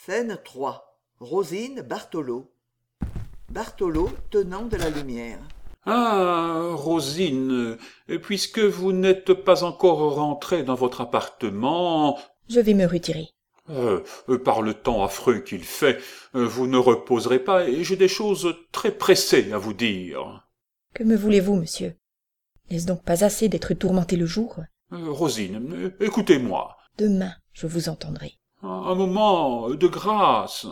Scène 3. Rosine, Bartholo. Bartholo tenant de la lumière. Ah, Rosine, puisque vous n'êtes pas encore rentrée dans votre appartement... Je vais me retirer. Par le temps affreux qu'il fait, vous ne reposerez pas et j'ai des choses très pressées à vous dire. Que me voulez-vous, monsieur? N'est-ce donc pas assez d'être tourmenté le jour? Rosine, écoutez-moi. Demain, je vous entendrai. Un moment de grâce.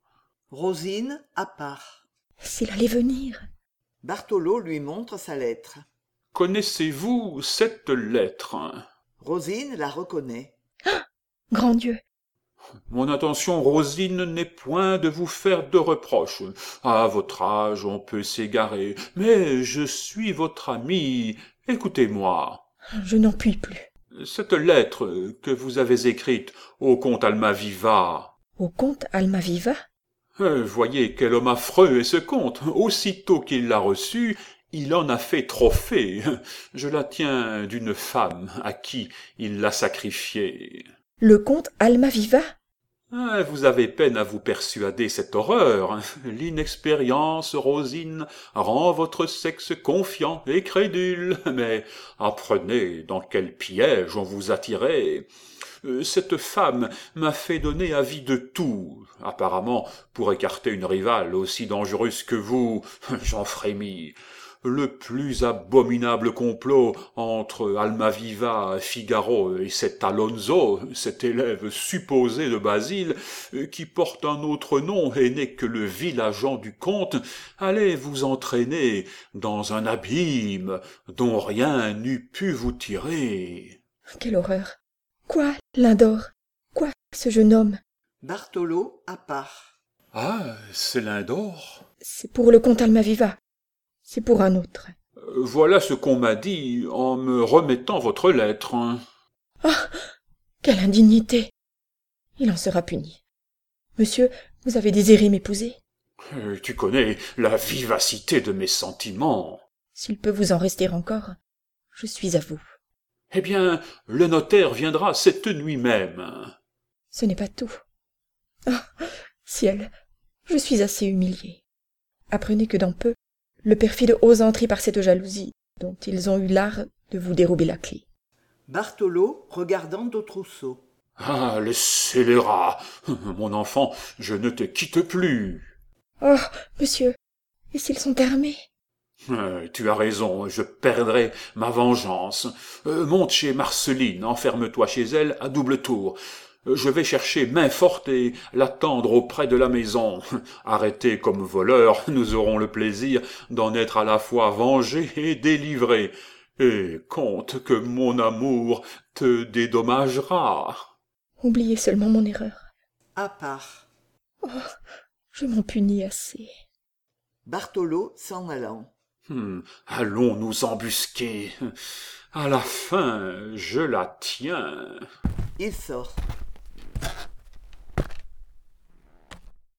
Rosine, à part. S'il allait venir. Bartholo lui montre sa lettre. Connaissez-vous cette lettre? Rosine la reconnaît. Grand Dieu! Mon intention, Rosine, n'est point de vous faire de reproches. À votre âge, on peut s'égarer, mais je suis votre ami. Écoutez-moi. Je n'en puis plus. Cette lettre que vous avez écrite au comte Almaviva. Au comte Almaviva? Voyez quel homme affreux est ce comte. Aussitôt qu'il l'a reçue, il en a fait trophée. Je la tiens d'une femme à qui il l'a sacrifiée. Le comte Almaviva? Vous avez peine à vous persuader cette horreur. L'inexpérience, Rosine, rend votre sexe confiant et crédule. Mais apprenez dans quel piège on vous a tiré. Cette femme m'a fait donner avis de tout, apparemment pour écarter une rivale aussi dangereuse que vous. J'en frémis. Le plus abominable complot entre Almaviva, Figaro et cet Alonso, cet élève supposé de Basile, qui porte un autre nom et n'est que le vil agent du comte, allait vous entraîner dans un abîme dont rien n'eût pu vous tirer. Quelle horreur! Quoi, Lindor? Quoi, ce jeune homme? Bartholo, à part. Ah, c'est Lindor? C'est pour le comte Almaviva. C'est pour un autre. Voilà ce qu'on m'a dit en me remettant votre lettre. Ah! Quelle indignité! Il en sera puni. Monsieur, vous avez désiré m'épouser? Tu connais la vivacité de mes sentiments. S'il peut vous en rester encore, je suis à vous. Eh bien, le notaire viendra cette nuit même. Ce n'est pas tout. Ah! Ciel, je suis assez humiliée. Apprenez que dans peu, le perfide ose entrer par cette jalousie dont ils ont eu l'art de vous dérober la clé. Bartholo regardant au trousseau. Ah, le scélérat! Mon enfant, je ne te quitte plus. Oh, monsieur, et s'ils sont armés? Tu as raison, je perdrai ma vengeance. Monte chez Marceline, enferme-toi chez elle à double tour. Je vais chercher main forte et l'attendre auprès de la maison. Arrêté comme voleur, nous aurons le plaisir d'en être à la fois vengés et délivrés. Et compte que mon amour te dédommagera. Oubliez seulement mon erreur. À part. Oh, je m'en punis assez. Bartholo s'en allant. Allons nous embusquer. À la fin, je la tiens. Il sort.